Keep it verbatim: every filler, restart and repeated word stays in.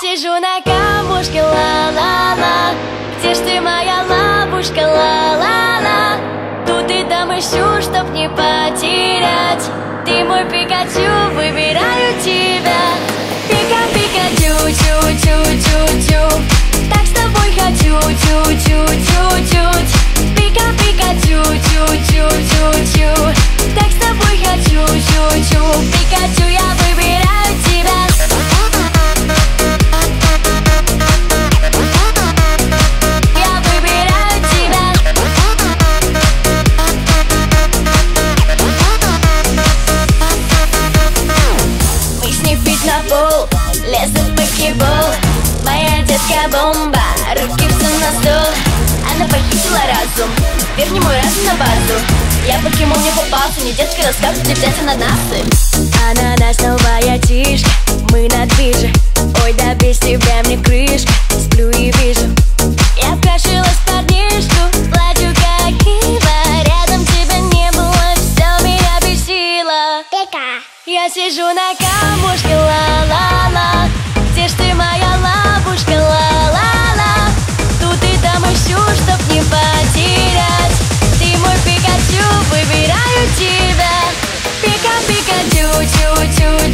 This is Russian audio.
сижу на камушке, ла-ла-ла. Где ж ты, моя лапушка, ла-ла-ла? Тут и там ищу, чтоб не потерять. Ты мой Пикачу, выбираю тебя. Пика-пика-чу, чу-чу-чу-чу. Так с тобой хочу, чу-чу-чу-чуть. Пика-пика-чу, чу-чу-чу-чу. Так с тобой хочу, чу-чу. Пикачу, я выбираю тебя. На пол лезет покебол. Моя детка бомба, руки все на стол. Она похитила разум, верни мой разум на базу. Я покемон не попался, не детский рассказ, где взять ананасы. Ананас, новая тишка, мы на движе. Ой, да без тебя мне крышка, сплю и вижу. Я вкрашилась в парнишку, плачу как ива. Рядом тебя не было, все меня бесило. Пика. Я сижу на камушке, ла-ла-ла. Где ж ты, моя лапушка, ла-ла-ла? Тут и там ищу, чтоб не потерять. Ты мой Пикачу, выбираю тебя. Пика-пика-чу, чу-чу.